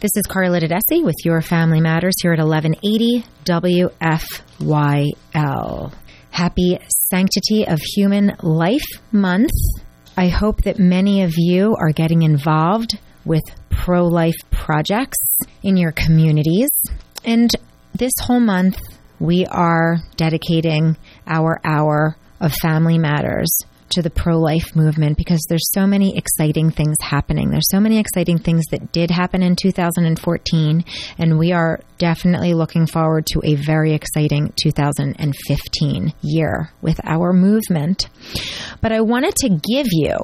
This is Carla Tedeschi with Your Family Matters here at 1180 WFYL. Happy Sanctity of Human Life Month. I hope that many of you are getting involved with pro-life projects in your communities. And this whole month, we are dedicating our hour of Family Matters to the pro-life movement because there's so many exciting things happening. There's so many exciting things that did happen in 2014, and we are definitely looking forward to a very exciting 2015 year with our movement. But I wanted to give you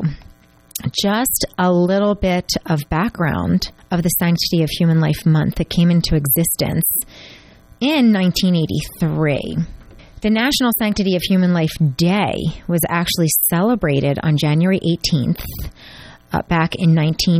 just a little bit of background of the Sanctity of Human Life Month that came into existence in 1983. The National Sanctity of Human Life Day was actually celebrated on January 18th back in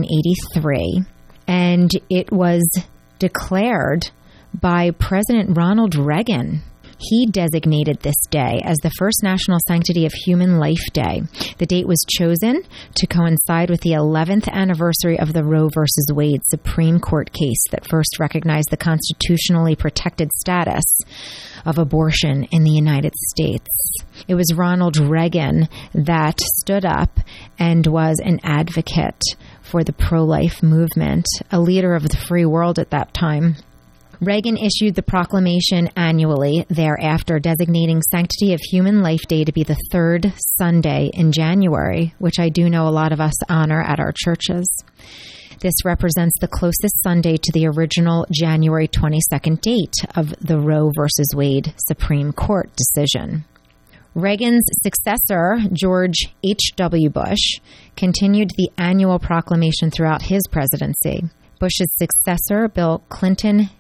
1983, and it was declared by President Ronald Reagan. He designated this day as the first National Sanctity of Human Life Day. The date was chosen to coincide with the 11th anniversary of the Roe v. Wade Supreme Court case that first recognized the constitutionally protected status of abortion in the United States. It was Ronald Reagan that stood up and was an advocate for the pro-life movement, a leader of the free world at that time. Reagan issued the proclamation annually thereafter, designating Sanctity of Human Life Day to be the third Sunday in January, which I do know a lot of us honor at our churches. This represents the closest Sunday to the original January 22nd date of the Roe v. Wade Supreme Court decision. Reagan's successor, George H.W. Bush, continued the annual proclamation throughout his presidency. Bush's successor, Bill Clinton,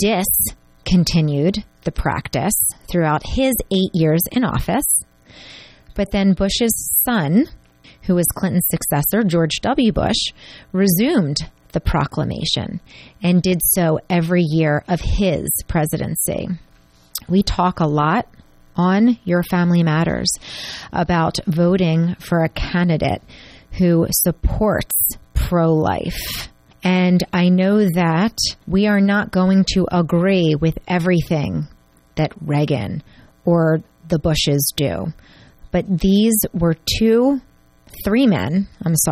discontinued the practice throughout his 8 years in office. But then Bush's son, who was Clinton's successor, George W. Bush, resumed the proclamation and did so every year of his presidency. We talk a lot on Your Family Matters about voting for a candidate who supports pro-life. And I know that we are not going to agree with everything that Reagan or the Bushes do. But these were three men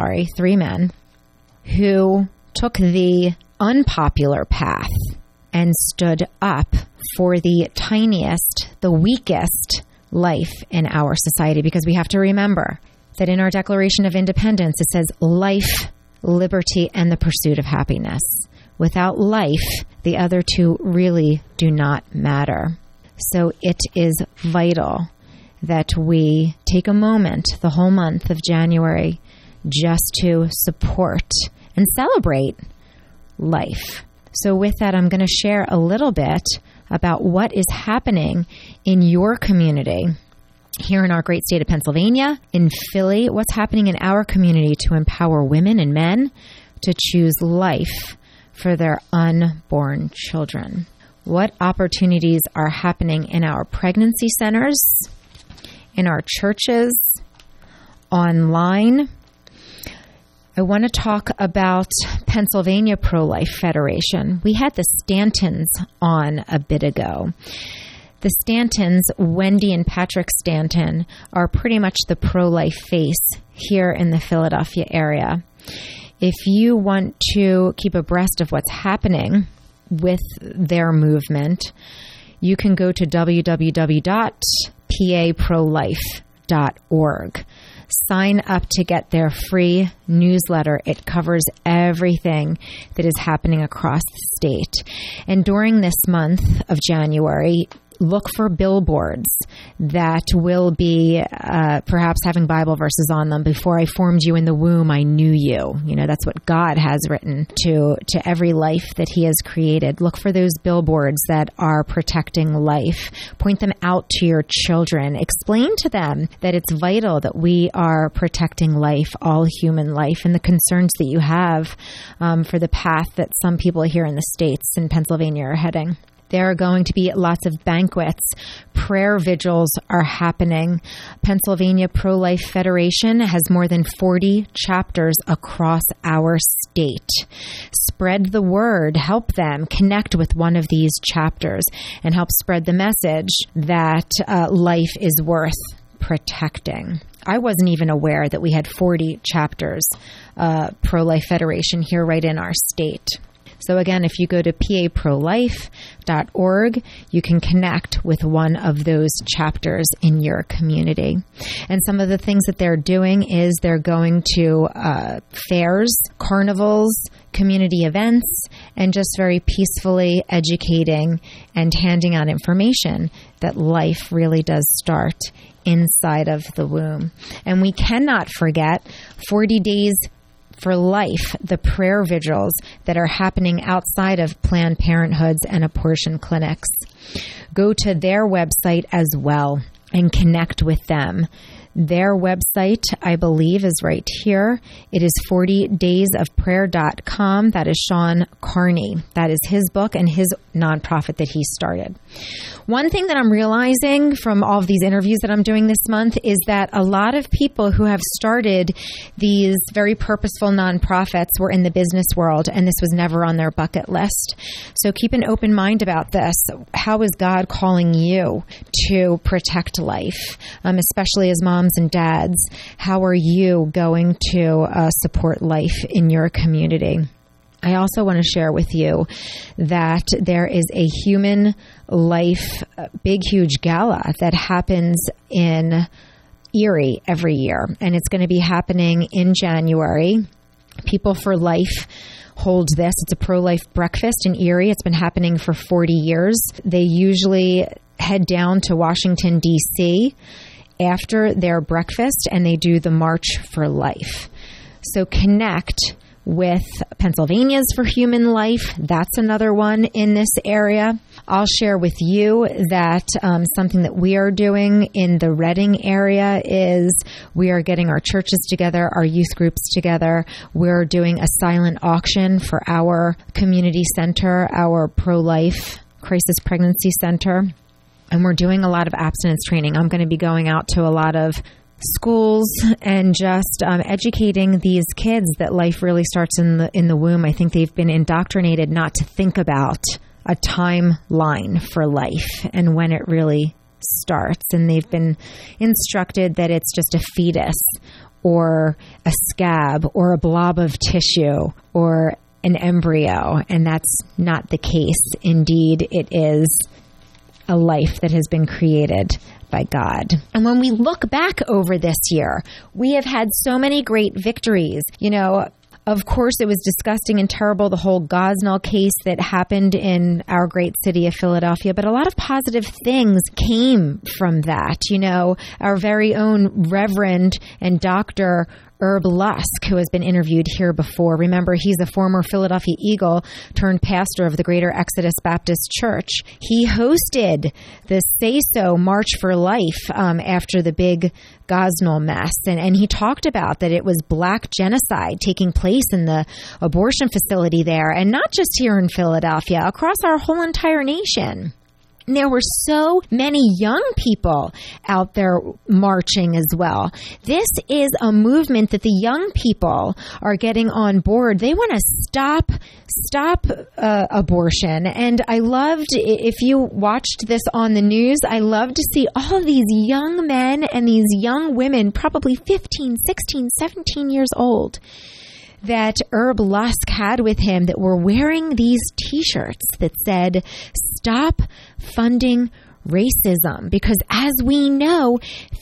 who took the unpopular path and stood up for the tiniest, the weakest life in our society. Because we have to remember that in our Declaration of Independence, it says life, liberty, and the pursuit of happiness. Without life, the other two really do not matter. So it is vital that we take a moment, the whole month of January, just to support and celebrate life. So with that, I'm going to share a little bit about what is happening in your community here in our great state of Pennsylvania, in Philly, what's happening in our community to empower women and men to choose life for their unborn children. What opportunities are happening in our pregnancy centers, in our churches, online. I want to talk about Pennsylvania Pro-Life Federation. We had the Stantons on a bit ago. The Stantons, Wendy and Patrick Stanton, are pretty much the pro-life face here in the Philadelphia area. If you want to keep abreast of what's happening with their movement, you can go to www.paprolife.org. Sign up to get their free newsletter. It covers everything that is happening across the state. And during this month of January, look for billboards that will be perhaps having Bible verses on them. Before I formed you in the womb, I knew you. You know, that's what God has written to every life that he has created. Look for those billboards that are protecting life. Point them out to your children. Explain to them that it's vital that we are protecting life, all human life, and the concerns that you have for the path that some people here in the States and Pennsylvania are heading. There are going to be lots of banquets. Prayer vigils are happening. Pennsylvania Pro-Life Federation has more than 40 chapters across our state, spread the word, help them connect with one of these chapters, and help spread the message that life is worth protecting. I wasn't even aware that we had 40 chapters, Pro-Life Federation here right in our state. So again, if you go to paprolife.org, you can connect with one of those chapters in your community. And some of the things that they're doing is they're going to fairs, carnivals, community events, and just very peacefully educating and handing out information that life really does start inside of the womb. And we cannot forget 40 Days for Life, the prayer vigils that are happening outside of Planned Parenthoods and abortion clinics. Go to their website as well and connect with them. Their website, I believe, is right here. It is 40daysofprayer.com. That is Sean Carney. That is his book and his nonprofit that he started. One thing that I'm realizing from all of these interviews that I'm doing this month is that a lot of people who have started these very purposeful nonprofits were in the business world, and this was never on their bucket list. So keep an open mind about this. How is God calling you to protect life, especially as moms and dads? How are you going to support life in your community? I also want to share with you that there is a Human Life big, huge gala that happens in Erie every year, and it's going to be happening in January. People for Life holds this. It's a pro-life breakfast in Erie. It's been happening for 40 years. They usually head down to Washington, D.C. after their breakfast, and they do the March for Life. So connect with Pennsylvania's for Human Life. That's another one in this area. I'll share with you that something that we are doing in the Reading area is we are getting our churches together, our youth groups together. We're doing a silent auction for our community center, our pro-life crisis pregnancy center. And we're doing a lot of abstinence training. I'm going to be going out to a lot of schools and just educating these kids that life really starts in the womb. I think they've been indoctrinated not to think about a timeline for life and when it really starts. And they've been instructed that it's just a fetus or a scab or a blob of tissue or an embryo. And that's not the case. Indeed, it is a life that has been created by God. And when we look back over this year, we have had so many great victories. You know, of course, it was disgusting and terrible, the whole Gosnell case that happened in our great city of Philadelphia, but a lot of positive things came from that. You know, our very own Reverend and Dr. Herb Lusk, who has been interviewed here before. Remember, he's a former Philadelphia Eagle turned pastor of the Greater Exodus Baptist Church. He hosted the Say So March for Life after the big Gosnell mess. And he talked about that it was black genocide taking place in the abortion facility there, and not just here in Philadelphia, across our whole entire nation. There were so many young people out there marching as well. This is a movement that the young people are getting on board. They want to stop abortion. And I loved, if you watched this on the news, I loved to see all of these young men and these young women, probably 15, 16, 17 years old, that Herb Lusk had with him that were wearing these T-shirts that said, "Stop funding racism." Because as we know,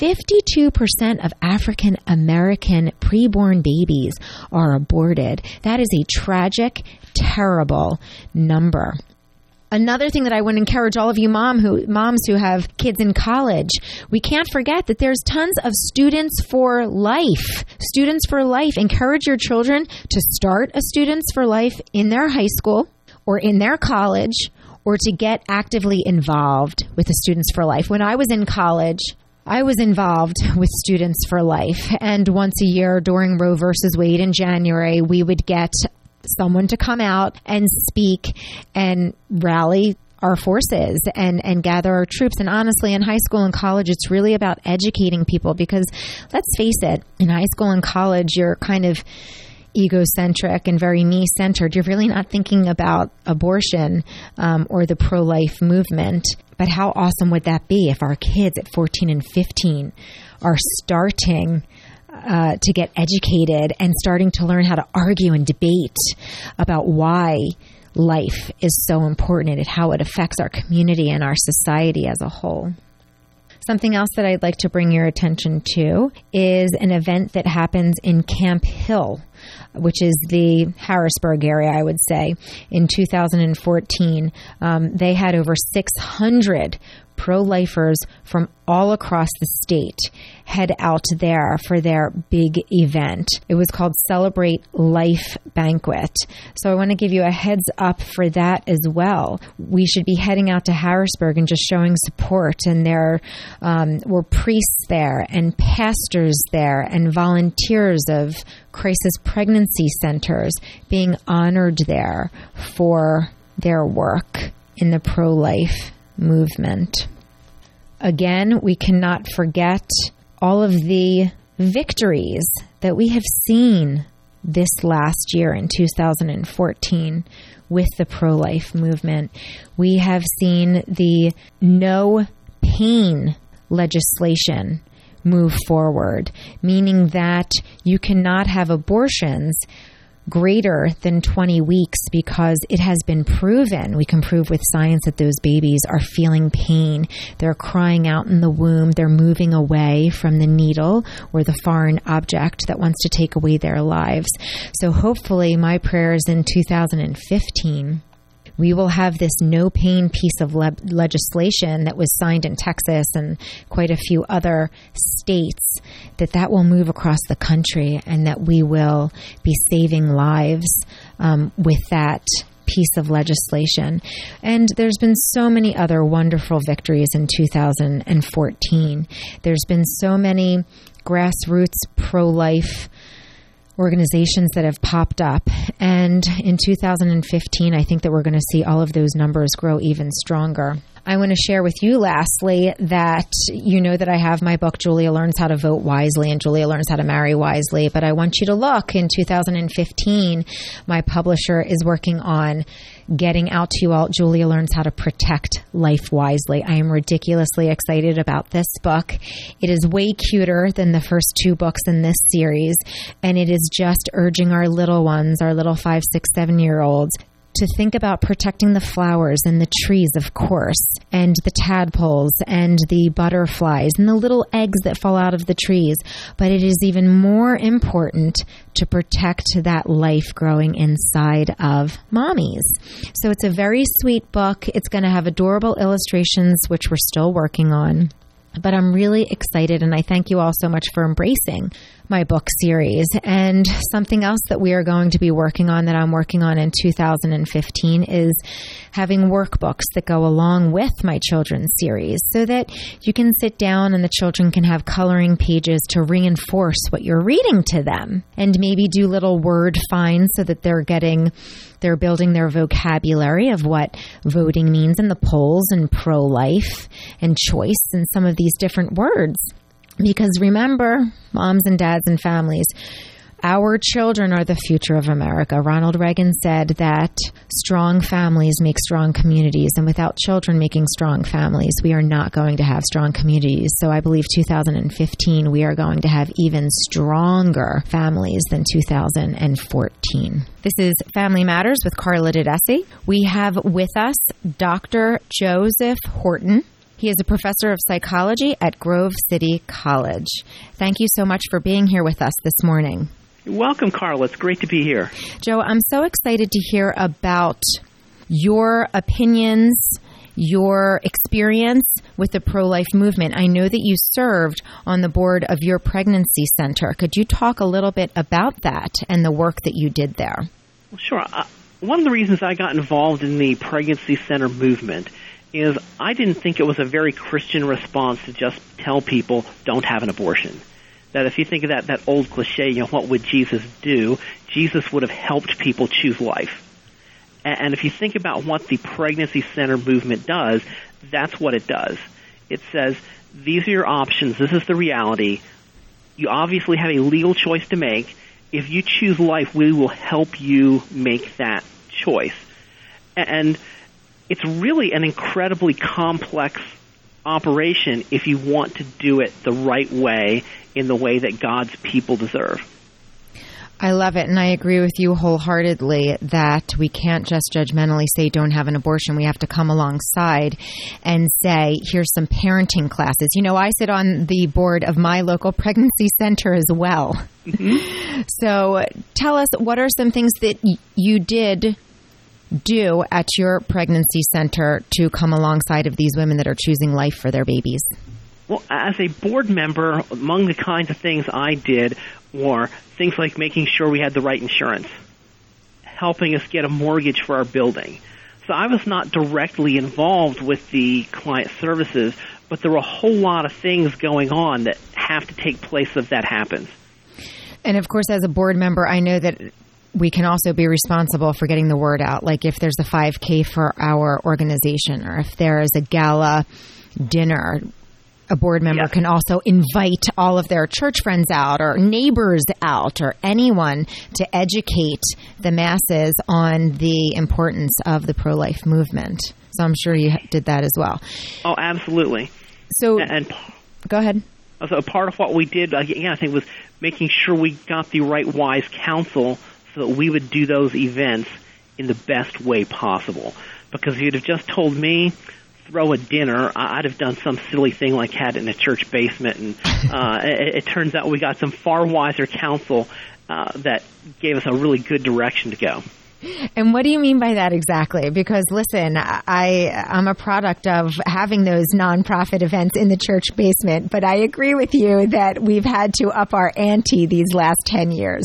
52% of African American preborn babies are aborted. That is a tragic, terrible number. Another thing that I want to encourage all of you moms who have kids in college, we can't forget that there's tons of Students for Life. Students for Life. Encourage your children to start a Students for Life in their high school or in their college, or to get actively involved with the Students for Life. When I was in college, I was involved with Students for Life. And once a year during Roe versus Wade in January, we would get someone to come out and speak and rally our forces and gather our troops. And honestly, in high school and college, it's really about educating people, because let's face it, in high school and college, you're kind of egocentric and very me-centered, you're really not thinking about abortion or the pro-life movement. But how awesome would that be if our kids at 14 and 15 are starting to get educated and starting to learn how to argue and debate about why life is so important and how it affects our community and our society as a whole. Something else that I'd like to bring your attention to is an event that happens in Camp Hill, which is the Harrisburg area, I would say, in 2014. They had over 600 pro-lifers from all across the state head out there for their big event. It was called Celebrate Life Banquet. So I want to give you a heads up for that as well. We should be heading out to Harrisburg and just showing support. And there were priests there and pastors there and volunteers of crisis pregnancy centers being honored there for their work in the pro-life movement. Again, we cannot forget all of the victories that we have seen this last year in 2014 with the pro-life movement. We have seen the no pain legislation move forward, meaning that you cannot have abortions greater than 20 weeks because it has been proven, we can prove with science, that those babies are feeling pain. They're crying out in the womb. They're moving away from the needle or the foreign object that wants to take away their lives. So hopefully my prayer is in 2015, we will have this no pain piece of legislation that was signed in Texas and quite a few other states, that will move across the country and that we will be saving lives with that piece of legislation. And there's been so many other wonderful victories in 2014. There's been so many grassroots pro-life organizations that have popped up. And in 2015, I think that we're going to see all of those numbers grow even stronger. I want to share with you, lastly, that you know that I have my book, Julia Learns How to Vote Wisely and Julia Learns How to Marry Wisely. But I want you to look, in 2015, my publisher is working on getting out to you all, Julia Learns How to Protect Life Wisely. I am ridiculously excited about this book. It is way cuter than the first two books in this series, and it is just urging our little ones, our little 5, 6, 7-year-olds, to think about protecting the flowers and the trees, of course, and the tadpoles and the butterflies and the little eggs that fall out of the trees. But it is even more important to protect that life growing inside of mommies. So it's a very sweet book. It's going to have adorable illustrations, which we're still working on. But I'm really excited, and I thank you all so much for embracing my book series. And something else that we are going to be working on, that I'm working on in 2015, is having workbooks that go along with my children's series so that you can sit down and the children can have coloring pages to reinforce what you're reading to them, and maybe do little word finds so that they're building their vocabulary of what voting means in the polls and pro-life and choice and some of these different words. Because remember, moms and dads and families, our children are the future of America. Ronald Reagan said that strong families make strong communities, and without children making strong families, we are not going to have strong communities. So I believe 2015, we are going to have even stronger families than 2014. This is Family Matters with Carla Didesi. We have with us Dr. Joseph Horton. He is a professor of psychology at Grove City College. Thank you so much for being here with us this morning. You're welcome, Carla. It's great to be here. Joe, I'm so excited to hear about your opinions, your experience with the pro-life movement. I know that you served on the board of your pregnancy center. Could you talk a little bit about that and the work that you did there? Well, sure. One of the reasons I got involved in the pregnancy center movement is I didn't think it was a very Christian response to just tell people don't have an abortion. That if you think of that old cliche, what would Jesus do? Jesus would have helped people choose life. And if you think about what the pregnancy center movement does, that's what it does. It says, these are your options. This is the reality. You obviously have a legal choice to make, if you choose life, we will help you make that choice. And it's really an incredibly complex operation if you want to do it the right way, in the way that God's people deserve. I love it, and I agree with you wholeheartedly that we can't just judgmentally say don't have an abortion. We have to come alongside and say, here's some parenting classes. You know, I sit on the board of my local pregnancy center as well. Mm-hmm. So tell us, what are some things that you did do at your pregnancy center to come alongside of these women that are choosing life for their babies? Well, as a board member, among the kinds of things I did were things like making sure we had the right insurance, helping us get a mortgage for our building. So I was not directly involved with the client services, but there were a whole lot of things going on that have to take place if that happens. And of course, as a board member, I know that we can also be responsible for getting the word out. Like if there's a 5K for our organization, or if there is a gala dinner, a board member can also invite all of their church friends out, or neighbors out, or anyone to educate the masses on the importance of the pro-life movement. So I'm sure you did that as well. Oh, absolutely. So, and go ahead. So part of what we did, I think, was making sure we got the right wise counsel so that we would do those events in the best way possible. Because if you'd have just told me, throw a dinner, I'd have done some silly thing like had it in a church basement. And it turns out we got some far wiser counsel that gave us a really good direction to go. And what do you mean by that exactly? Because listen, I'm a product of having those nonprofit events in the church basement, but I agree with you that we've had to up our ante these last 10 years.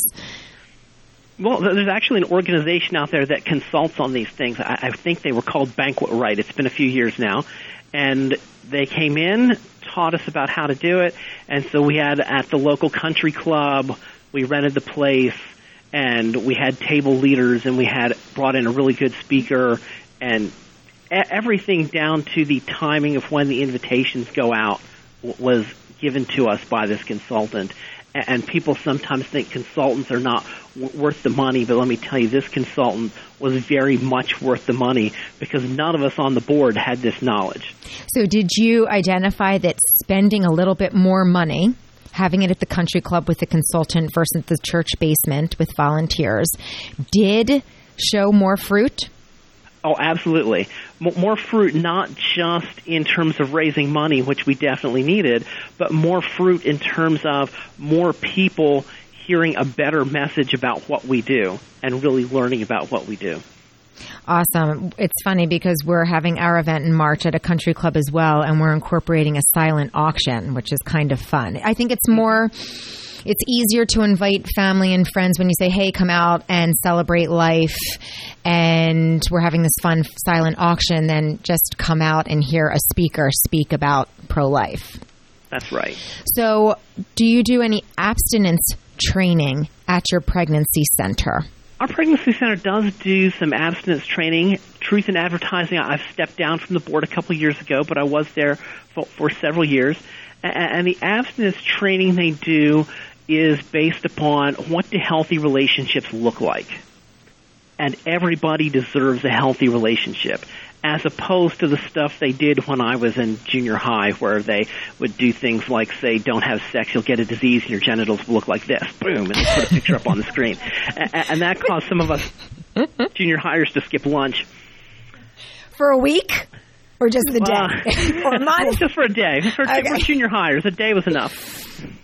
Well, there's actually an organization out there that consults on these things. I think they were called Banquet Right. It's been a few years now. And they came in, taught us about how to do it. And so we had at the local country club, we rented the place, and we had table leaders, and we had brought in a really good speaker, and everything down to the timing of when the invitations go out was given to us by this consultant. And people sometimes think consultants are not worth the money, but let me tell you, this consultant was very much worth the money because none of us on the board had this knowledge. So did you identify that spending a little bit more money, having it at the country club with the consultant versus the church basement with volunteers, did show more fruit? Oh, absolutely. More fruit, not just in terms of raising money, which we definitely needed, but more fruit in terms of more people hearing a better message about what we do and really learning about what we do. Awesome. It's funny because we're having our event in March at a country club as well, and we're incorporating a silent auction, which is kind of fun. I think it's easier to invite family and friends when you say, hey, come out and celebrate life, and we're having this fun silent auction, than just come out and hear a speaker speak about pro-life. That's right. So do you do any abstinence training at your pregnancy center? Our pregnancy center does do some abstinence training. Truth in Advertising, I've stepped down from the board a couple of years ago, but I was there for several years. And the abstinence training they do is based upon what do healthy relationships look like. And everybody deserves a healthy relationship, as opposed to the stuff they did when I was in junior high, where they would do things like say, don't have sex, you'll get a disease and your genitals will look like this. Boom, and they put a picture up on the screen. And that caused some of us junior highers to skip lunch. For a week? Or just the day? Or a month? Just for a day. For junior highers, a day was enough.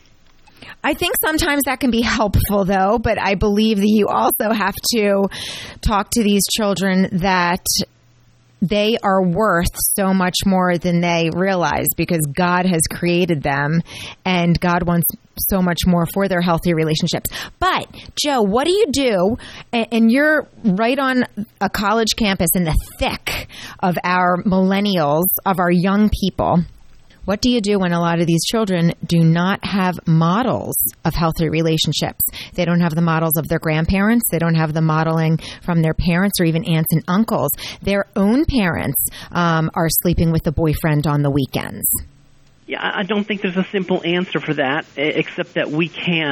I think sometimes that can be helpful, though, but I believe that you also have to talk to these children that they are worth so much more than they realize, because God has created them and God wants so much more for their healthy relationships. But, Joe, what do you do? And you're right on a college campus in the thick of our millennials, of our young people. What do you do when a lot of these children do not have models of healthy relationships? They don't have the models of their grandparents. They don't have the modeling from their parents or even aunts and uncles. Their own parents are sleeping with the boyfriend on the weekends. Yeah, I don't think there's a simple answer for that, except that we can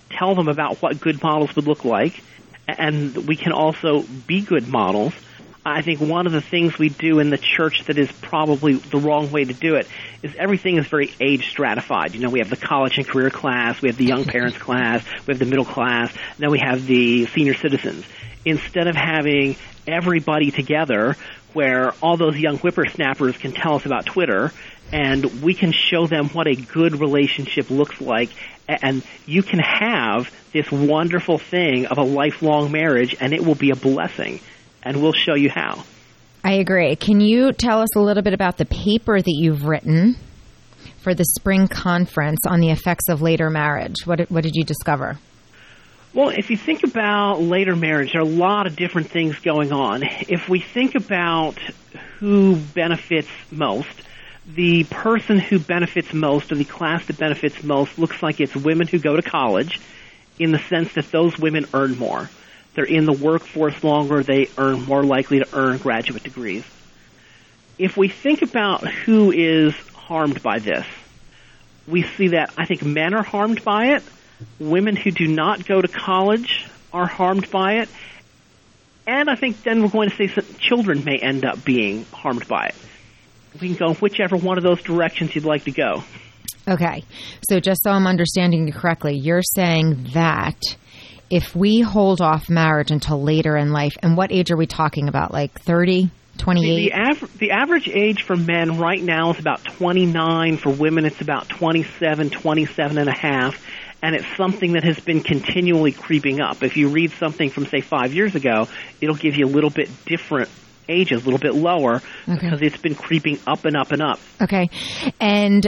tell them about what good models would look like, and we can also be good models. I think one of the things we do in the church that is probably the wrong way to do it is everything is very age stratified. We have the college and career class, we have the young parents class, we have the middle class, then we have the senior citizens. Instead of having everybody together where all those young whippersnappers can tell us about Twitter and we can show them what a good relationship looks like, and you can have this wonderful thing of a lifelong marriage and it will be a blessing. And we'll show you how. I agree. Can you tell us a little bit about the paper that you've written for the spring conference on the effects of later marriage? What did you discover? Well, if you think about later marriage, there are a lot of different things going on. If we think about who benefits most, the person who benefits most, or the class that benefits most, looks like it's women who go to college, in the sense that those women earn more. They're in the workforce longer, they are more likely to earn graduate degrees. If we think about who is harmed by this, we see that I think men are harmed by it, women who do not go to college are harmed by it, and I think then we're going to say that children may end up being harmed by it. We can go whichever one of those directions you'd like to go. Okay, so just so I'm understanding you correctly, you're saying that if we hold off marriage until later in life, and what age are we talking about, like 30, 28? The average age for men right now is about 29. For women, it's about 27, 27 and a half, and it's something that has been continually creeping up. If you read something from, say, 5 years ago, it'll give you a little bit different ages, a little bit lower, because it's been creeping up and up and up. Okay, and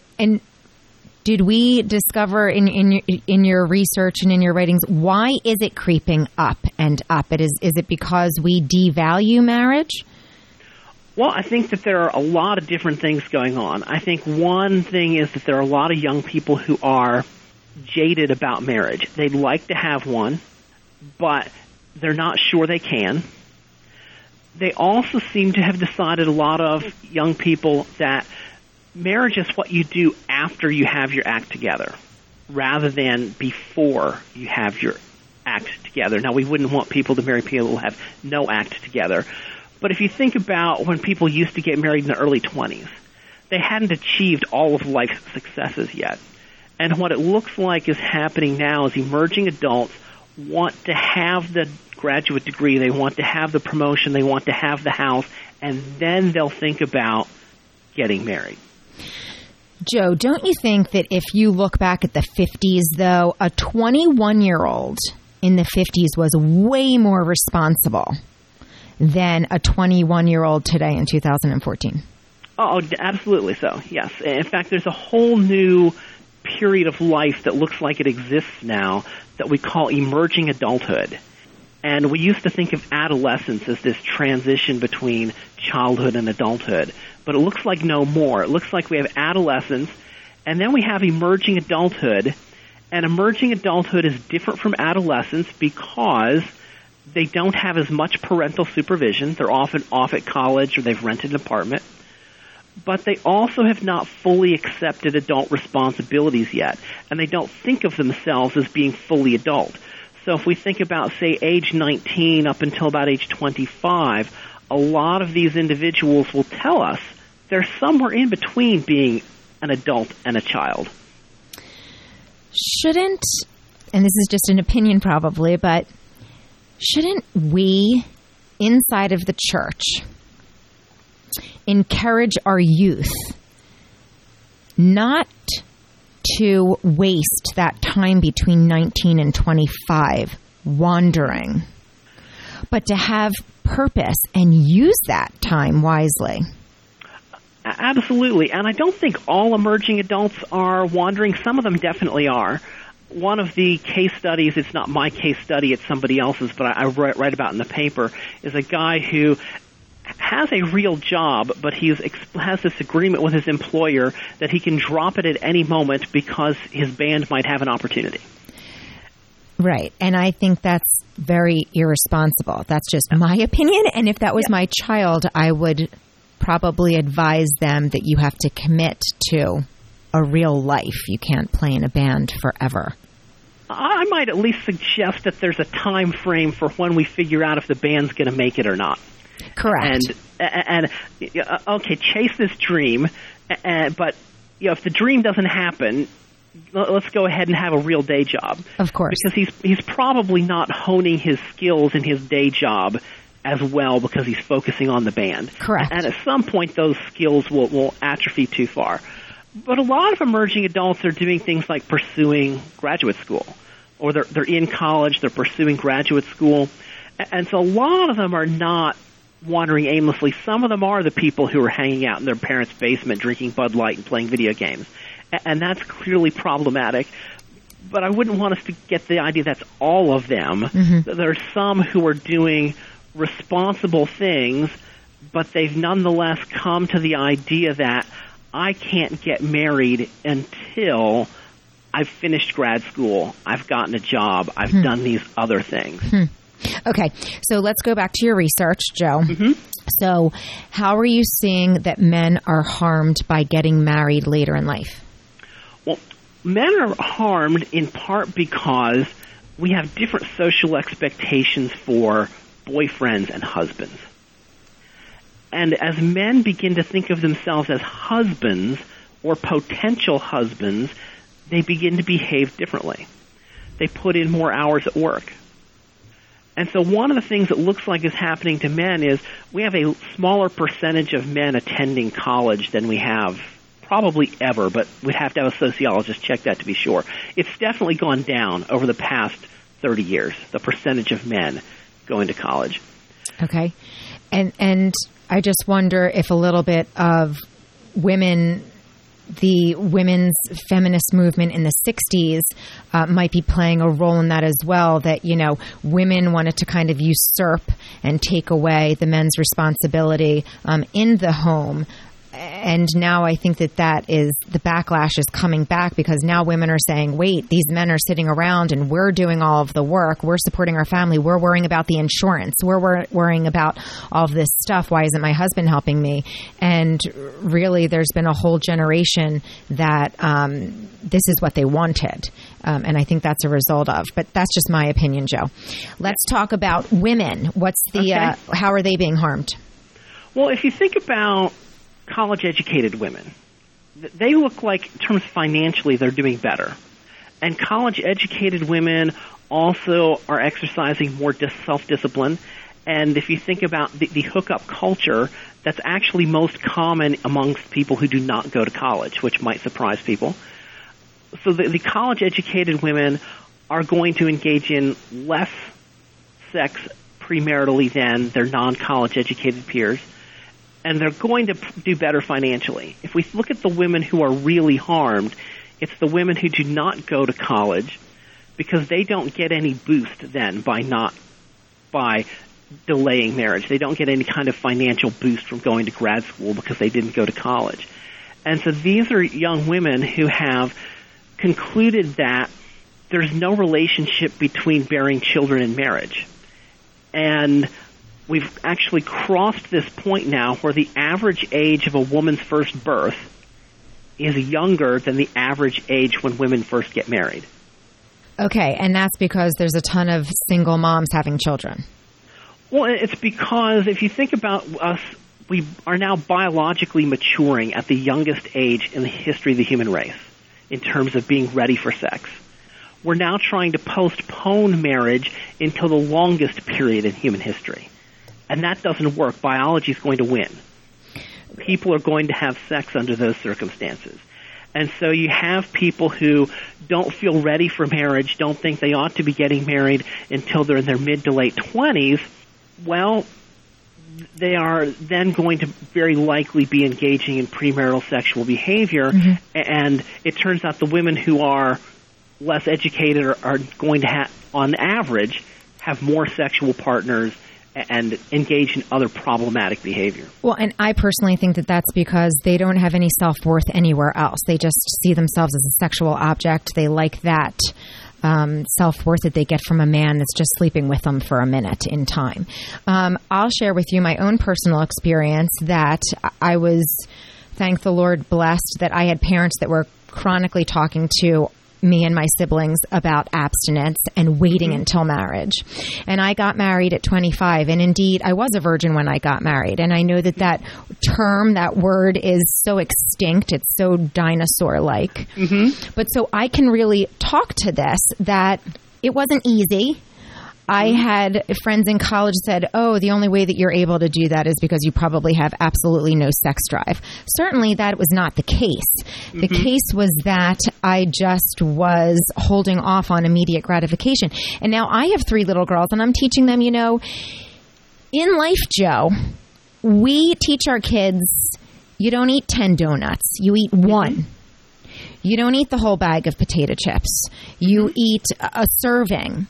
did we discover in your research and in your writings, why is it creeping up and up? Is it because we devalue marriage? Well, I think that there are a lot of different things going on. I think one thing is that there are a lot of young people who are jaded about marriage. They'd like to have one, but they're not sure they can. They also seem to have decided, a lot of young people, that marriage is what you do after you have your act together, rather than before you have your act together. Now, we wouldn't want people to marry people who have no act together. But if you think about when people used to get married in the early 20s, they hadn't achieved all of life's successes yet. And what it looks like is happening now is emerging adults want to have the graduate degree, they want to have the promotion, they want to have the house, and then they'll think about getting married. Joe, don't you think that if you look back at the 50s, though, a 21-year-old in the 50s was way more responsible than a 21-year-old today in 2014? Oh, absolutely so, yes. In fact, there's a whole new period of life that looks like it exists now that we call emerging adulthood. And we used to think of adolescence as this transition between childhood and adulthood. But it looks like no more. It looks like we have adolescence, and then we have emerging adulthood. And emerging adulthood is different from adolescence because they don't have as much parental supervision. They're often off at college or they've rented an apartment. But they also have not fully accepted adult responsibilities yet, and they don't think of themselves as being fully adult. So if we think about, say, age 19 up until about age 25, a lot of these individuals will tell us they're somewhere in between being an adult and a child. Shouldn't, and this is just an opinion probably, but shouldn't we, inside of the church, encourage our youth not to waste that time between 19 and 25 wandering, but to have purpose and use that time wisely? Absolutely. And I don't think all emerging adults are wandering. Some of them definitely are. One of the case studies, it's not my case study, it's somebody else's, but I write about in the paper, is a guy who has a real job, but he has this agreement with his employer that he can drop it at any moment because his band might have an opportunity. Right. And I think that's very irresponsible. That's just my opinion. And if that was my child, I would probably advise them that you have to commit to a real life. You can't play in a band forever. I might at least suggest that there's a time frame for when we figure out if the band's going to make it or not. Correct. And okay, chase this dream, but if the dream doesn't happen, let's go ahead and have a real day job. Of course. Because he's probably not honing his skills in his day job as well because he's focusing on the band. Correct. And at some point, those skills will atrophy too far. But a lot of emerging adults are doing things like pursuing graduate school, or they're in college, they're pursuing graduate school. And so a lot of them are not wandering aimlessly. Some of them are the people who are hanging out in their parents' basement drinking Bud Light and playing video games. And that's clearly problematic. But I wouldn't want us to get the idea that's all of them. Mm-hmm. There are some who are doing responsible things, but they've nonetheless come to the idea that I can't get married until I've finished grad school, I've gotten a job, I've done these other things. Okay, so let's go back to your research, Joe. Mm-hmm. So how are you seeing that men are harmed by getting married later in life? Well, men are harmed in part because we have different social expectations for boyfriends and husbands. And as men begin to think of themselves as husbands or potential husbands, they begin to behave differently. They put in more hours at work. And so one of the things that looks like is happening to men is we have a smaller percentage of men attending college than we have probably ever, but we'd have to have a sociologist check that to be sure. It's definitely gone down over the past 30 years, the percentage of men going to college. Okay. And I just wonder if a little bit of the women's feminist movement in the 60s might be playing a role in that as well, that, women wanted to kind of usurp and take away the men's responsibility in the home. And now I think that is the backlash is coming back because now women are saying, wait, these men are sitting around and we're doing all of the work. We're supporting our family. We're worrying about the insurance. We're worrying about all of this stuff. Why isn't my husband helping me? And really, there's been a whole generation that this is what they wanted. And I think that's a result of. But that's just my opinion, Joe. Let's talk about women. What's the how are they being harmed? Well, if you think about college-educated women, they look like, in terms financially, they're doing better. And college-educated women also are exercising more self-discipline. And if you think about the hookup culture, that's actually most common amongst people who do not go to college, which might surprise people. So the college-educated women are going to engage in less sex premaritally than their non-college-educated peers. And they're going to do better financially. If we look at the women who are really harmed, it's the women who do not go to college because they don't get any boost then by delaying marriage. They don't get any kind of financial boost from going to grad school because they didn't go to college. And so these are young women who have concluded that there's no relationship between bearing children and marriage. And we've actually crossed this point now where the average age of a woman's first birth is younger than the average age when women first get married. Okay, and that's because there's a ton of single moms having children. Well, it's because if you think about us, we are now biologically maturing at the youngest age in the history of the human race in terms of being ready for sex. We're now trying to postpone marriage until the longest period in human history. And that doesn't work. Biology is going to win. People are going to have sex under those circumstances. And so you have people who don't feel ready for marriage, don't think they ought to be getting married until they're in their mid to late 20s. Well, they are then going to very likely be engaging in premarital sexual behavior. Mm-hmm. And it turns out the women who are less educated are going to, on average, have more sexual partners and engage in other problematic behavior. Well, and I personally think that that's because they don't have any self-worth anywhere else. They just see themselves as a sexual object. They like that self-worth that they get from a man that's just sleeping with them for a minute in time. I'll share with you my own personal experience that I was, thank the Lord, blessed that I had parents that were chronically talking to me and my siblings about abstinence and waiting until marriage. And I got married at 25. And indeed, I was a virgin when I got married. And I know that term, that word is so extinct. It's so dinosaur-like. But so I can really talk to this, that it wasn't easy. I had friends in college said, oh, the only way that you're able to do that is because you probably have absolutely no sex drive. Certainly that was not the case. The case was that I just was holding off on immediate gratification. And now I have 3 little girls, and I'm teaching them, in life, Joe, we teach our kids, you don't eat 10 donuts. You eat 1. You don't eat the whole bag of potato chips. You eat a serving.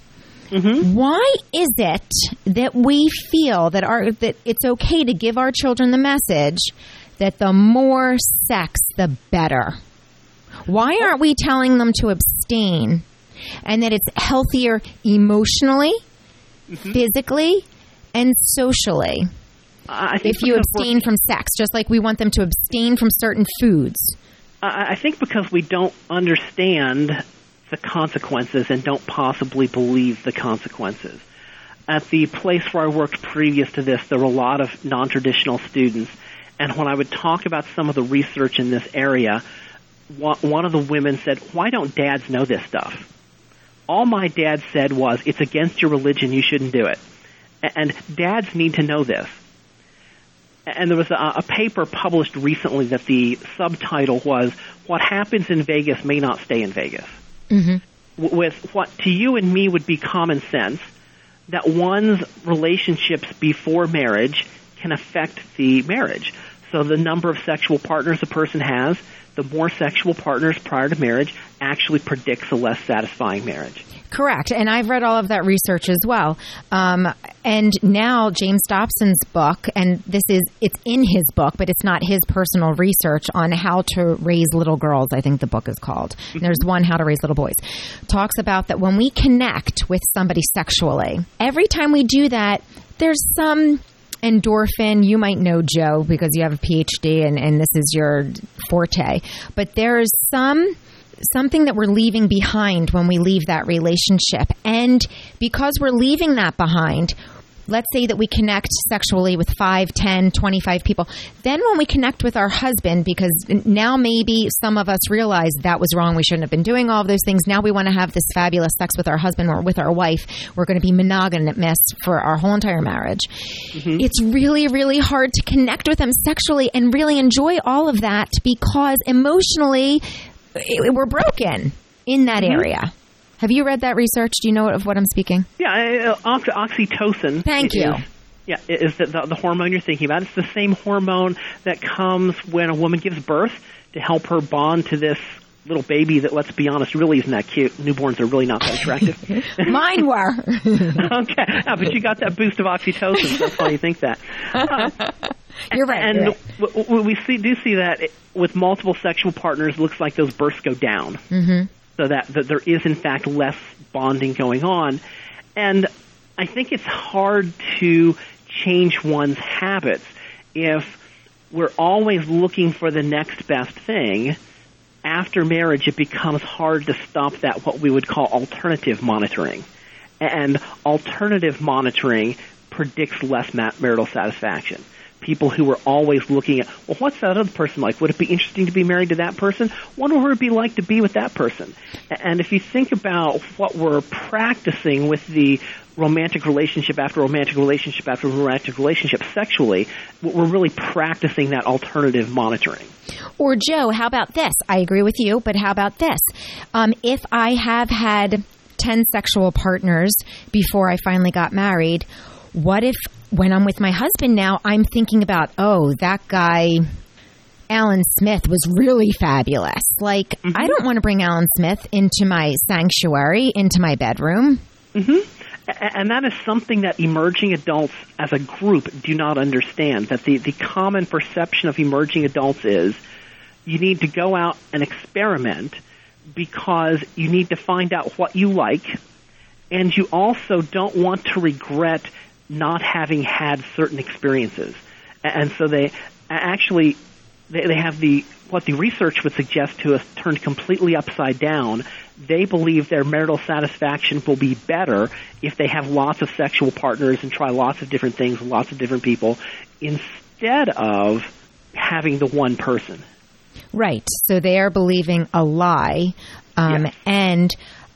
Why is it that we feel that it's okay to give our children the message that the more sex, the better? Why aren't we telling them to abstain, and that it's healthier emotionally, physically, and socially if you abstain from sex, just like we want them to abstain from certain foods? I think because we don't understand the consequences and don't possibly believe the consequences. At the place where I worked previous to this, there were a lot of non-traditional students, and when I would talk about some of the research in this area, one of the women said, why don't dads know this stuff? All my dad said was, it's against your religion, you shouldn't do it. And dads need to know this. And there was a paper published recently that the subtitle was, what happens in Vegas may not stay in Vegas. With what to you and me would be common sense, that one's relationships before marriage can affect the marriage. So the number of sexual partners a person has, the more sexual partners prior to marriage actually predicts a less satisfying marriage. Correct. And I've read all of that research as well. And now James Dobson's book, and it's in his book, but it's not his personal research on how to raise little girls, I think the book is called. And there's one, How to Raise Little Boys. Talks about that when we connect with somebody sexually, every time we do that, there's some endorphin. You might know, Joe, because you have a PhD and this is your forte. But there's something that we're leaving behind when we leave that relationship. And because we're leaving that behind, let's say that we connect sexually with 5, 10, 25 people. Then when we connect with our husband, because now maybe some of us realize that was wrong, we shouldn't have been doing all of those things. Now we want to have this fabulous sex with our husband or with our wife. We're going to be monogamous for our whole entire marriage. It's really, really hard to connect with them sexually and really enjoy all of that because emotionally we're broken in that area. Have you read that research? Do you know of what I'm speaking? Yeah, oxytocin. Thank you. Is the hormone you're thinking about. It's the same hormone that comes when a woman gives birth to help her bond to this little baby that, let's be honest, really isn't that cute. Newborns are really not that attractive. Mine were. Okay. Yeah, but you got that boost of oxytocin, so that's why you think that. You're right. And we do see that with multiple sexual partners, it looks like those bursts go down. So that there is, in fact, less bonding going on. And I think it's hard to change one's habits if we're always looking for the next best thing. After marriage, it becomes hard to stop that, what we would call alternative monitoring. And alternative monitoring predicts less marital satisfaction. People who are always looking at, well, what's that other person like? Would it be interesting to be married to that person? What would it be like to be with that person? And if you think about what we're practicing with the romantic relationship after romantic relationship after romantic relationship sexually, we're really practicing that alternative monitoring. Or, Joe, how about this? I agree with you, but how about this? If I have had 10 sexual partners before I finally got married, what if when I'm with my husband now, I'm thinking about, oh, that guy, Alan Smith, was really fabulous. Like, I don't want to bring Alan Smith into my sanctuary, into my bedroom. And that is something that emerging adults as a group do not understand, that the common perception of emerging adults is you need to go out and experiment because you need to find out what you like, and you also don't want to regret not having had certain experiences. And so they actually, they have what the research would suggest to us turned completely upside down. They believe their marital satisfaction will be better if they have lots of sexual partners and try lots of different things with lots of different people instead of having the one person. Right. So they are believing a lie. Yes. And,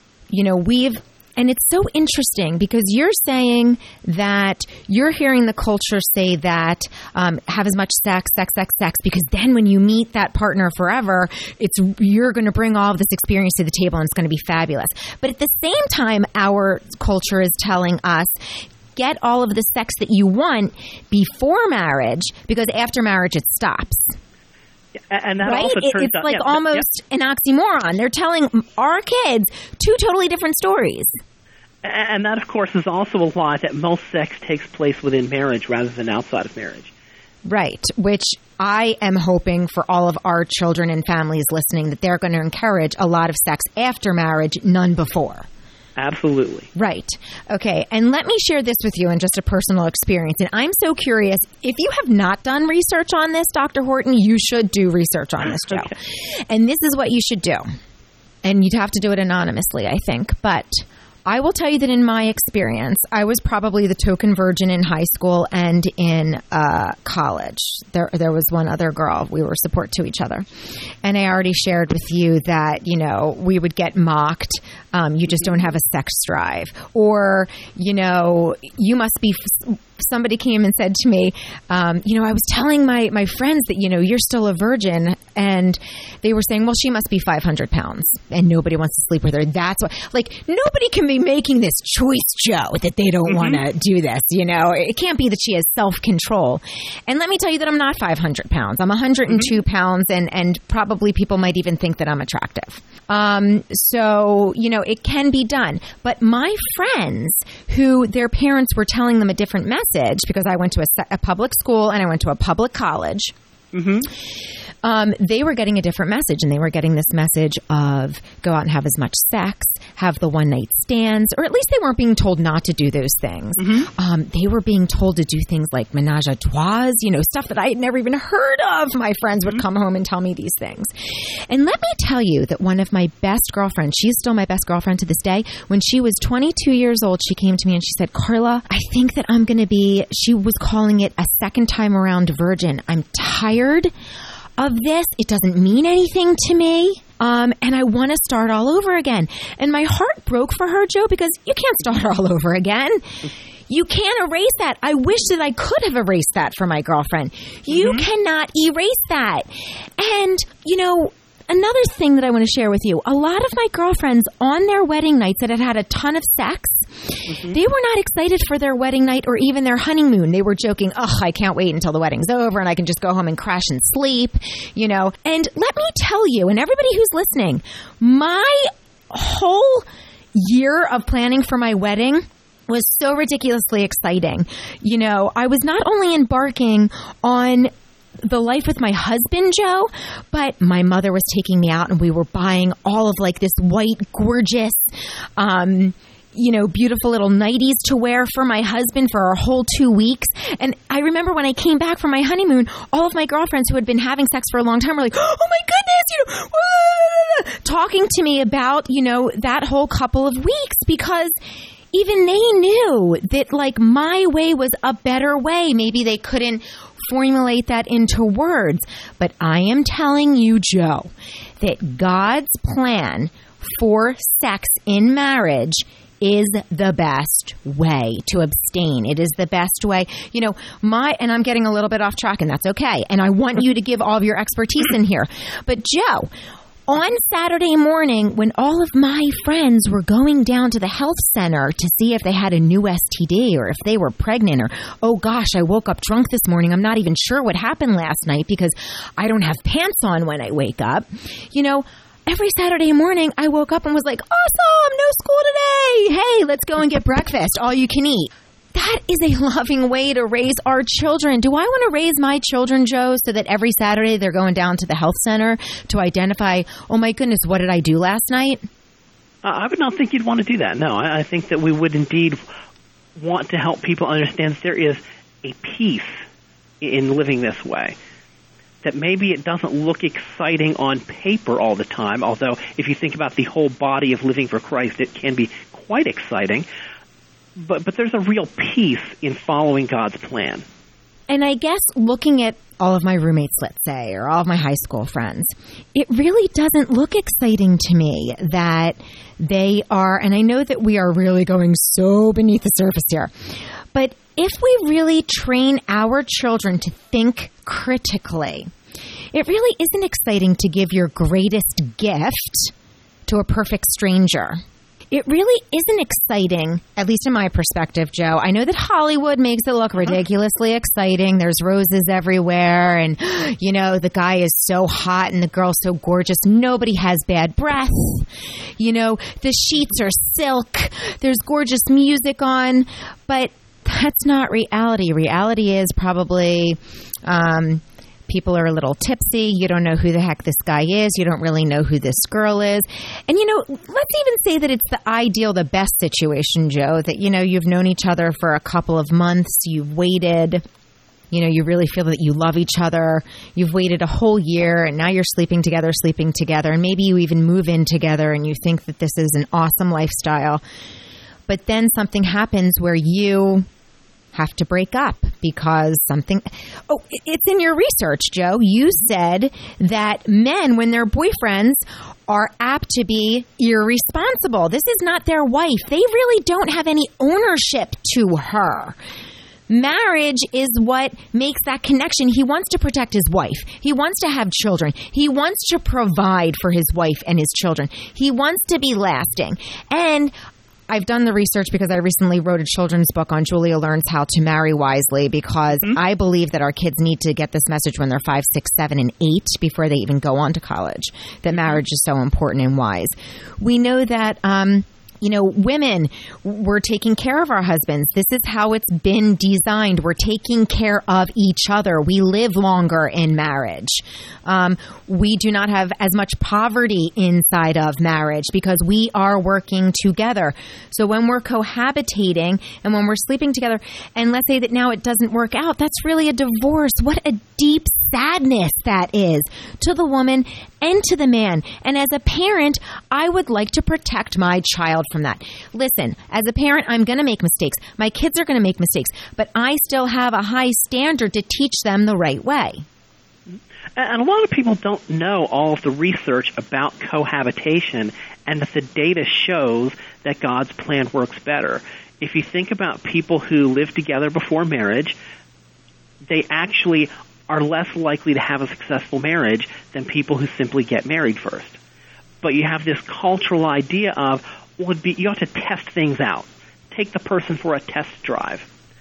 and it's so interesting because you're saying that you're hearing the culture say that have as much sex, because then when you meet that partner forever, you're going to bring all of this experience to the table and it's going to be fabulous. But at the same time, our culture is telling us, get all of the sex that you want before marriage because after marriage it stops. And that right? also turns it's out, like almost an oxymoron. They're telling our kids two totally different stories. And that, of course, is also a lie that most sex takes place within marriage rather than outside of marriage. Right, which I am hoping for all of our children and families listening that they're going to encourage a lot of sex after marriage, none before. Absolutely. Right. Okay. And let me share this with you in just a personal experience. And I'm so curious, if you have not done research on this, Dr. Horton, you should do research on this, Joe. Okay. And this is what you should do. And you'd have to do it anonymously, I think. But I will tell you that in my experience, I was probably the token virgin in high school and in college. There was one other girl. We were support to each other. And I already shared with you that, we would get mocked. You just don't have a sex drive. Or, you must be... Somebody came and said to me, I was telling my friends that, you're still a virgin. And they were saying, well, she must be 500 pounds and nobody wants to sleep with her. That's why, nobody can be making this choice, Joe, that they don't want to do this. It can't be that she has self-control. And let me tell you that I'm not 500 pounds. I'm 102 pounds and probably people might even think that I'm attractive. So, it can be done. But my friends who their parents were telling them a different message, because I went to a public school and I went to a public college, they were getting a different message, and they were getting this message of go out and have as much sex, have the one-night stands, or at least they weren't being told not to do those things. They were being told to do things like menage a trois, stuff that I had never even heard of. My friends would come home and tell me these things. And let me tell you that one of my best girlfriends, she's still my best girlfriend to this day, when she was 22 years old, she came to me and she said, Carla, I think that I'm going to be, she was calling it a second time around virgin. I'm tired of this. It doesn't mean anything to me. And I want to start all over again. And my heart broke for her, Joe, because you can't start all over again. You can't erase that. I wish that I could have erased that for my girlfriend. You cannot erase that. And, another thing that I want to share with you, a lot of my girlfriends on their wedding nights that had a ton of sex, they were not excited for their wedding night or even their honeymoon. They were joking, I can't wait until the wedding's over and I can just go home and crash and sleep, And let me tell you, and everybody who's listening, my whole year of planning for my wedding was so ridiculously exciting. I was not only embarking on the life with my husband, Joe, but my mother was taking me out and we were buying all of this white, gorgeous, beautiful little nighties to wear for my husband for our whole 2 weeks. And I remember when I came back from my honeymoon, all of my girlfriends who had been having sex for a long time were like, oh my goodness, talking to me about, that whole couple of weeks, because even they knew that my way was a better way. Maybe they couldn't formulate that into words. But I am telling you, Joe, that God's plan for sex in marriage is the best way to abstain. It is the best way. And I'm getting a little bit off track, and that's okay. And I want you to give all of your expertise in here. But Joe, on Saturday morning, when all of my friends were going down to the health center to see if they had a new STD or if they were pregnant, or, oh gosh, I woke up drunk this morning. I'm not even sure what happened last night because I don't have pants on when I wake up. Every Saturday morning, I woke up and was like, awesome, no school today. Hey, let's go and get breakfast, all you can eat. That is a loving way to raise our children. Do I want to raise my children, Joe, so that every Saturday they're going down to the health center to identify, oh my goodness, what did I do last night? I would not think you'd want to do that. No, I think that we would indeed want to help people understand that there is a peace in living this way. that maybe it doesn't look exciting on paper all the time, although if you think about the whole body of living for Christ, it can be quite exciting. But there's a real peace in following God's plan. And I guess looking at all of my roommates, let's say, or all of my high school friends, it really doesn't look exciting to me that they are, and I know that we are really going so beneath the surface here, but if we really train our children to think critically, it really isn't exciting to give your greatest gift to a perfect stranger. It really isn't exciting, at least in my perspective, Joe. I know that Hollywood makes it look ridiculously exciting. There's roses everywhere, and, you know, the guy is so hot and the girl's so gorgeous. Nobody has bad breath. You know, the sheets are silk. There's gorgeous music on, but that's not reality. Reality is probably people are a little tipsy. You don't know who the heck this guy is. You don't really know who this girl is. And, you know, let's even say that it's the ideal, the best situation, Joe, that, you know, you've known each other for a couple of months. You've waited. You know, you really feel that you love each other. You've waited a whole year, and now you're sleeping together. And maybe you even move in together, and you think that this is an awesome lifestyle. But then something happens where you have to break up because something... Oh, it's in your research, Joe. You said that men, when they're boyfriends, are apt to be irresponsible. This is not their wife. They really don't have any ownership to her. Marriage is what makes that connection. He wants to protect his wife. He wants to have children. He wants to provide for his wife and his children. He wants to be lasting. And I've done the research because I recently wrote a children's book on Julia Learns How to Marry Wisely, because I believe that our kids need to get this message when they're 5, 6, 7, and 8 before they even go on to college, that marriage is so important and wise. We know that, you know, women, we're taking care of our husbands. This is how it's been designed. We're taking care of each other. We live longer in marriage. We do not have as much poverty inside of marriage because we are working together. So when we're cohabitating and when we're sleeping together, and let's say that now it doesn't work out, that's really a divorce. What a deep sadness that is to the woman and to the man. And as a parent, I would like to protect my child from that. Listen, as a parent, I'm going to make mistakes. My kids are going to make mistakes, but I still have a high standard to teach them the right way. And a lot of people don't know all of the research about cohabitation and that the data shows that God's plan works better. If you think about people who live together before marriage, they actually are less likely to have a successful marriage than people who simply get married first. But you have this cultural idea of, you have to test things out. Take the person for a test drive.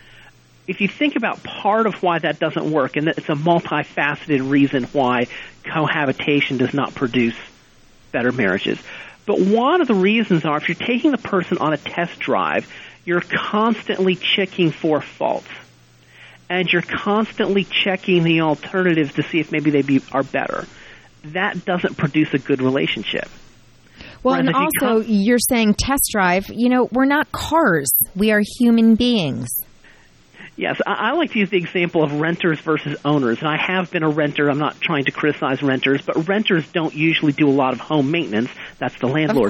If you think about part of why that doesn't work, and it's a multifaceted reason why cohabitation does not produce better marriages. But one of the reasons are, if you're taking the person on a test drive, you're constantly checking for faults. And you're constantly checking the alternatives to see if maybe they are better. That doesn't produce a good relationship. Well, and also, you're saying test drive. You know, we're not cars. We are human beings. Yes, I like to use the example of renters versus owners. And I have been a renter. I'm not trying to criticize renters, but renters don't usually do a lot of home maintenance. That's the landlord's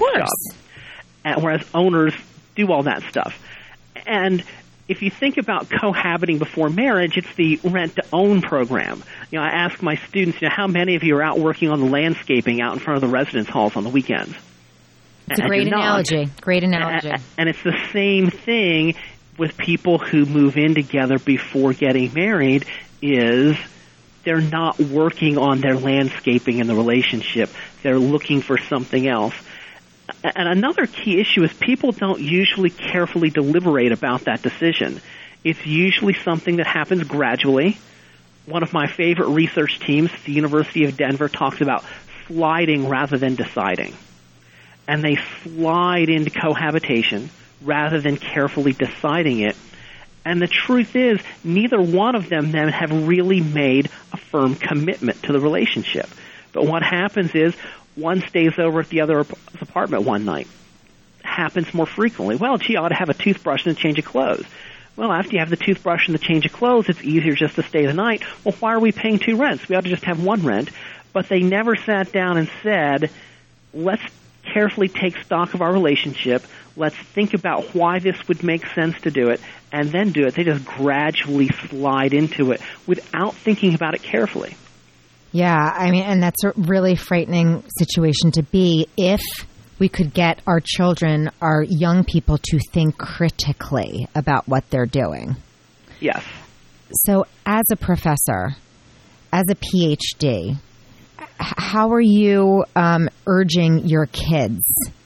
job. Whereas owners do all that stuff. And if you think about cohabiting before marriage, it's the rent-to-own program. You know, I ask my students, you know, how many of you are out working on the landscaping out in front of the residence halls on the weekends? It's a great analogy. Great analogy. And it's the same thing with people who move in together before getting married, is they're not working on their landscaping in the relationship. They're looking for something else. And another key issue is people don't usually carefully deliberate about that decision. It's usually something that happens gradually. One of my favorite research teams, the University of Denver, talks about sliding rather than deciding. And they slide into cohabitation rather than carefully deciding it. And the truth is, neither one of them then have really made a firm commitment to the relationship. But what happens is, one stays over at the other's apartment one night. Happens more frequently. Well, gee, I ought to have a toothbrush and a change of clothes. Well, after you have the toothbrush and the change of clothes, it's easier just to stay the night. Well, why are we paying 2 rents? We ought to just have 1 rent. But they never sat down and said, let's carefully take stock of our relationship. Let's think about why this would make sense to do it, and then do it. They just gradually slide into it without thinking about it carefully. Yeah, I mean, and that's a really frightening situation to be if we could get our children, our young people, to think critically about what they're doing. Yes. So as a professor, as a PhD, how are you urging your kids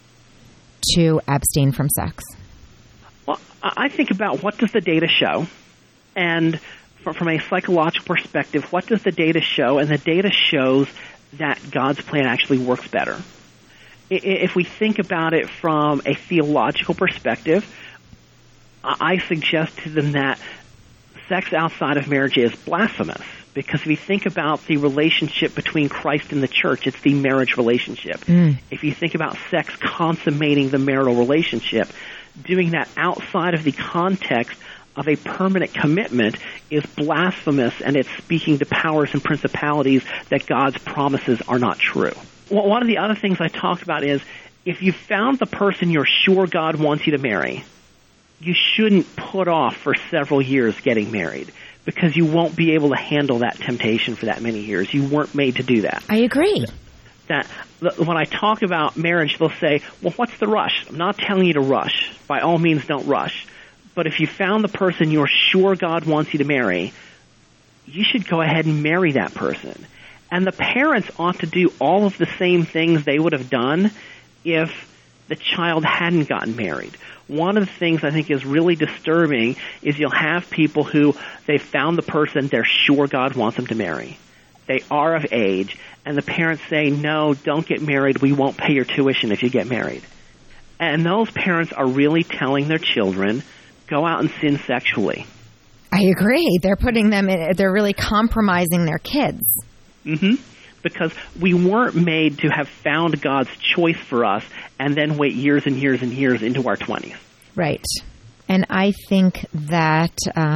to abstain from sex? Well, I think about what does the data show, and from a psychological perspective, what does the data show? And the data shows that God's plan actually works better. If we think about it from a theological perspective, I suggest to them that sex outside of marriage is blasphemous. Because if you think about the relationship between Christ and the church, it's the marriage relationship. If you think about sex consummating the marital relationship, doing that outside of the context of a permanent commitment is blasphemous, and it's speaking to powers and principalities that God's promises are not true. Well, one of the other things I talked about is if you found the person you're sure God wants you to marry, you shouldn't put off for several years getting married, because you won't be able to handle that temptation for that many years. You weren't made to do that. I agree. That when I talk about marriage, they'll say, well, what's the rush? I'm not telling you to rush. By all means, don't rush. But if you found the person you're sure God wants you to marry, you should go ahead and marry that person. And the parents ought to do all of the same things they would have done if the child hadn't gotten married. One of the things I think is really disturbing is you'll have people who they found the person they're sure God wants them to marry. They are of age, and the parents say, no, don't get married. We won't pay your tuition if you get married. And those parents are really telling their children, go out and sin sexually. I agree. They're putting them in, they're really compromising their kids. Because we weren't made to have found God's choice for us and then wait years and years and years into our 20s. Right. And I think that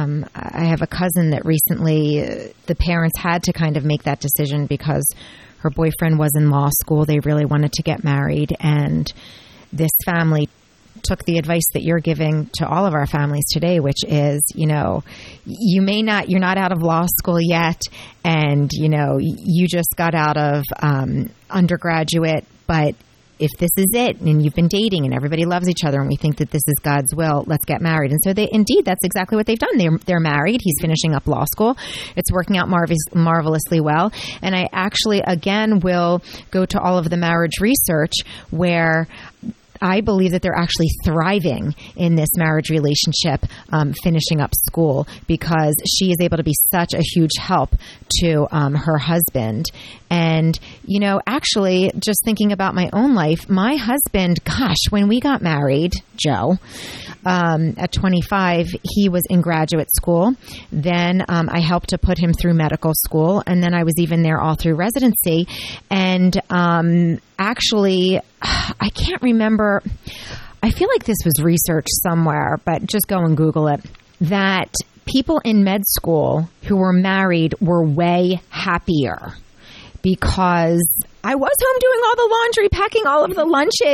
I have a cousin that recently the parents had to kind of make that decision because her boyfriend was in law school. They really wanted to get married, and this family took the advice that you're giving to all of our families today, which is, you know, you're not out of law school yet, and, you know, you just got out of undergraduate, but if this is it, and you've been dating, and everybody loves each other, and we think that this is God's will, let's get married. And so that's exactly what they've done. They're married. He's finishing up law school. It's working out marvelously well. And I actually, again, will go to all of the marriage research where I believe that they're actually thriving in this marriage relationship, finishing up school, because she is able to be such a huge help to her husband. And, you know, actually, just thinking about my own life, my husband, gosh, when we got married, Joe, at 25, he was in graduate school. Then I helped to put him through medical school, and then I was even there all through residency. And actually, I can't remember. I feel like this was researched somewhere, but just go and Google it, that people in med school who were married were way happier because I was home doing all the laundry, packing all of the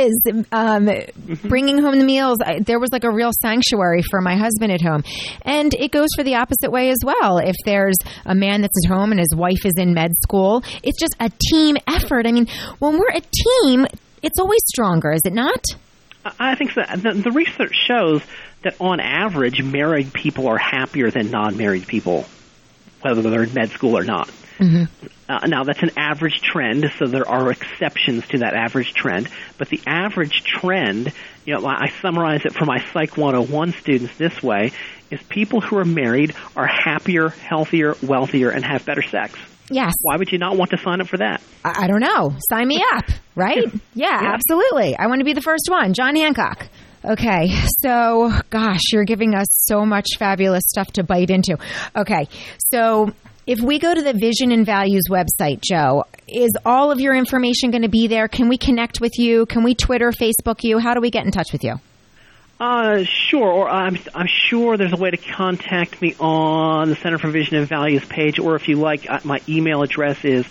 lunches, bringing home the meals. There was like a real sanctuary for my husband at home. And it goes for the opposite way as well. If there's a man that's at home and his wife is in med school, it's just a team effort. I mean, when we're a team, it's always stronger, is it not? I think so. The research shows that on average, married people are happier than non-married people, whether they're in med school or not. Now, that's an average trend, so there are exceptions to that average trend. But the average trend, you know, I summarize it for my Psych 101 students this way, is people who are married are happier, healthier, wealthier, and have better sex. Yes. Why would you not want to sign up for that? I don't know. Sign me up, right? Yeah, absolutely. I want to be the first one. John Hancock. Okay, so, gosh, you're giving us so much fabulous stuff to bite into. Okay, so if we go to the Vision and Values website, Joe, is all of your information going to be there? Can we connect with you? Can we Twitter, Facebook you? How do we get in touch with you? Sure, or I'm sure there's a way to contact me on the Center for Vision and Values page, or if you like, my email address is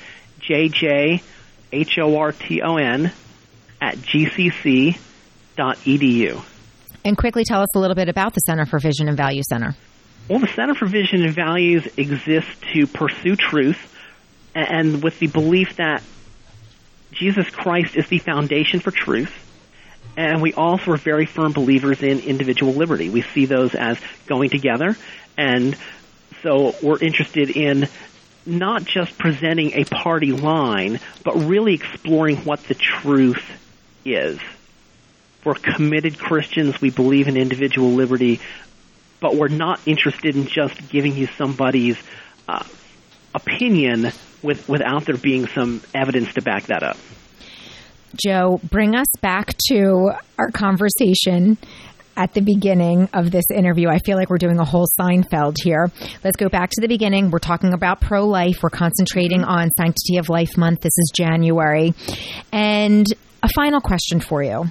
jjhorton@gcc.edu. And quickly tell us a little bit about the Center for Vision and Values Center. Well, the Center for Vision and Values exists to pursue truth, and with the belief that Jesus Christ is the foundation for truth. And we also are very firm believers in individual liberty. We see those as going together, and so we're interested in not just presenting a party line, but really exploring what the truth is. We're committed Christians. We believe in individual liberty, but we're not interested in just giving you somebody's opinion without there being some evidence to back that up. Joe, bring us back to our conversation at the beginning of this interview. I feel like we're doing a whole Seinfeld here. Let's go back to the beginning. We're talking about pro-life. We're concentrating on Sanctity of Life Month. This is January. And a final question for you.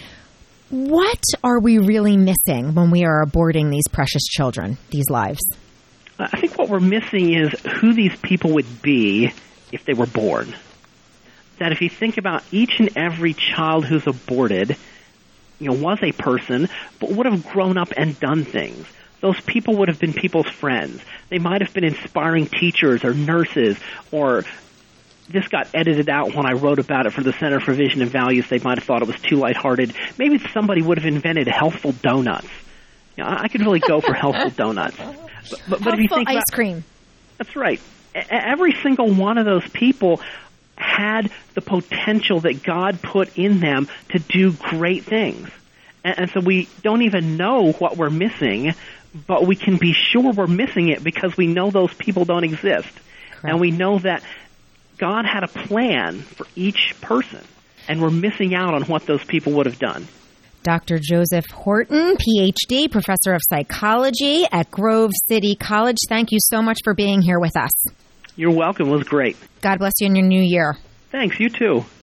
What are we really missing when we are aborting these precious children, these lives? I think what we're missing is who these people would be if they were born. That if you think about each and every child who's aborted, was a person, but would have grown up and done things. Those people would have been people's friends. They might have been inspiring teachers or nurses, or this got edited out when I wrote about it for the Center for Vision and Values. They might have thought it was too lighthearted. Maybe somebody would have invented healthful donuts. I could really go for healthful donuts. But if you think ice about cream. That's right. Every single one of those people had the potential that God put in them to do great things. And so we don't even know what we're missing, but we can be sure we're missing it because we know those people don't exist. Correct. And we know that God had a plan for each person, and we're missing out on what those people would have done. Dr. Joseph Horton, Ph.D., Professor of Psychology at Grove City College. Thank you so much for being here with us. You're welcome. It was great. God bless you in your new year. Thanks. You too.